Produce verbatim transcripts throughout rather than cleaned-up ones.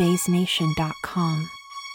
bass nation dot com.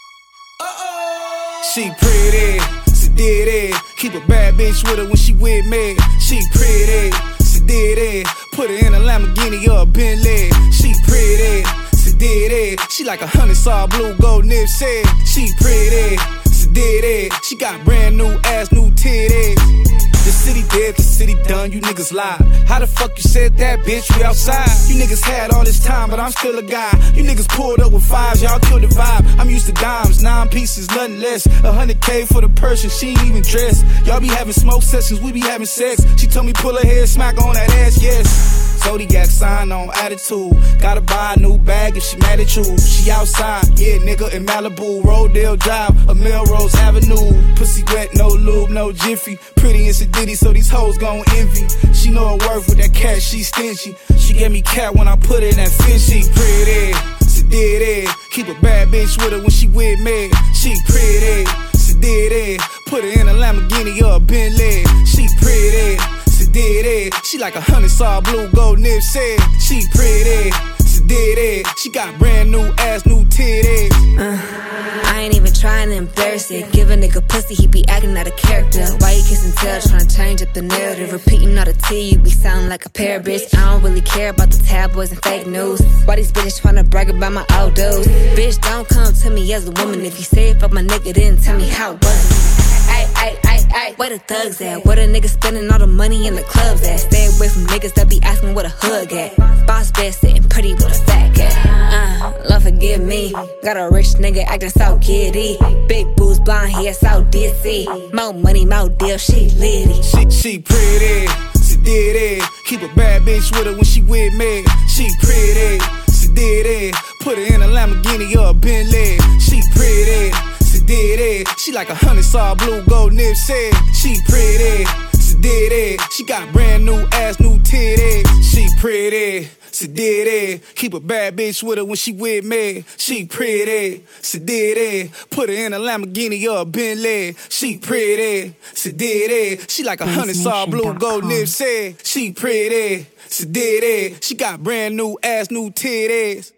She pretty, she did it. Keep a bad bitch with her when she with me. She pretty, she did it. Put her in a Lamborghini or a Bentley. She pretty, she did it. She like a hundred saw blue gold Nipsey. She pretty, she did it. She got brand new ass, new titties. The city dead, the city done, you niggas lie. How the fuck you said that, bitch? We outside. You niggas had all this time, but I'm still a guy. You niggas pulled up with fives, y'all killed the vibe. I'm used to dimes, nine pieces, nothing less. A hundred K for the person, she ain't even dressed. Y'all be having smoke sessions, we be having sex. She told me pull her head, smack on that ass, yes. Zodiac sign on attitude. Gotta buy a new bag if she mad at you. She outside, yeah, nigga in Malibu. Rodale Drive, a Melrose Avenue. Pussy wet, no lube, no jiffy. Pretty as a ditty, so these hoes gon' envy. She know her worth with that cash, she stingy. She gave me cat when I put her in that fish. She pretty, she did it. Keep a bad bitch with her when she with me. She pretty, she did it. Put her in a Lamborghini or a Bentley. She pretty, she did it. She like a hundred saw blue gold Nipsey. She pretty, she did it. She got brand new ass, new titties. Uh, I ain't even trying to embarrass it. Give a nigga pussy, he be acting out of character. Why you kiss and tell, trying to change up the narrative? Repeating all the T, you be sounding like a pair bitch. I don't really care about the tabloids and fake news. Why these bitches tryna brag about my outdoors? Bitch, don't come to me as a woman. If you say it fuck my nigga, then tell me how it was. Ay, ay, ay, ay, where the thugs at? Where the niggas spending all the money in the clubs at? Stay away from niggas that be asking what a hug at. Boss best sitting pretty with a fat at. Uh, Lord forgive me. Got a rich nigga acting so giddy. Big boobs, blonde hair, so dizzy. More money, more deal, she litty. She, she pretty, she did it. Keep a bad bitch with her when she with me. She pretty, she did it. Put her in a Lamborghini or a Bentley. She pretty, she did it. She like a hundred saw blue gold Nipsey. She pretty, she did it. She got brand new ass, new titties. She pretty, she did it. Keep a bad bitch with her when she with me. She pretty, she did it. Put her in a Lamborghini or a Bentley. She pretty, she did it. She like a hundred saw blue gold Nipsey. She pretty, she did it. She got brand new ass, new titties.